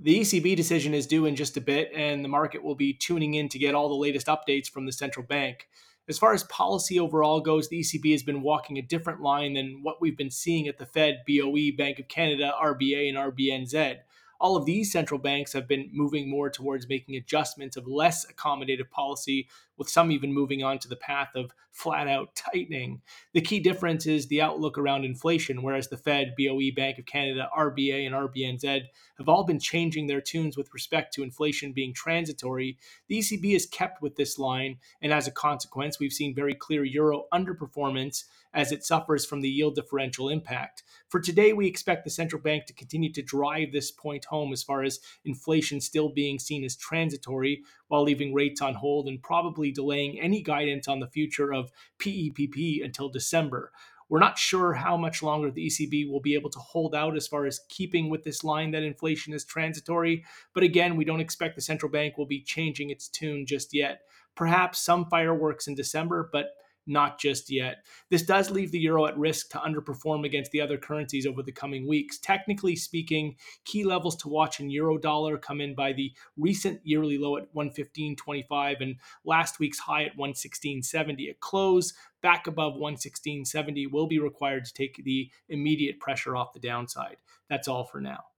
The ECB decision is due in just a bit, and the market will be tuning in to get all the latest updates from the central bank. As far as policy overall goes, the ECB has been walking a different line than what we've been seeing at the Fed, BOE, Bank of Canada, RBA, and RBNZ. All of these central banks have been moving more towards making adjustments of less accommodative policy, with some even moving on to the path of flat out tightening. The key difference is the outlook around inflation, whereas the Fed, BOE, Bank of Canada, RBA, and RBNZ have all been changing their tunes with respect to inflation being transitory. The ECB has kept with this line, and as a consequence, we've seen very clear euro underperformance as it suffers from the yield differential impact. For today, we expect the central bank to continue to drive this point home as far as inflation still being seen as transitory while leaving rates on hold and probably delaying any guidance on the future of PEPP until December. We're not sure how much longer the ECB will be able to hold out as far as keeping with this line that inflation is transitory. But again, we don't expect the central bank will be changing its tune just yet. Perhaps some fireworks in December, but not just yet. This does leave the euro at risk to underperform against the other currencies over the coming weeks. Technically speaking, key levels to watch in euro dollar come in by the recent yearly low at 115.25 and last week's high at 116.70. A close back above 116.70 will be required to take the immediate pressure off the downside. That's all for now.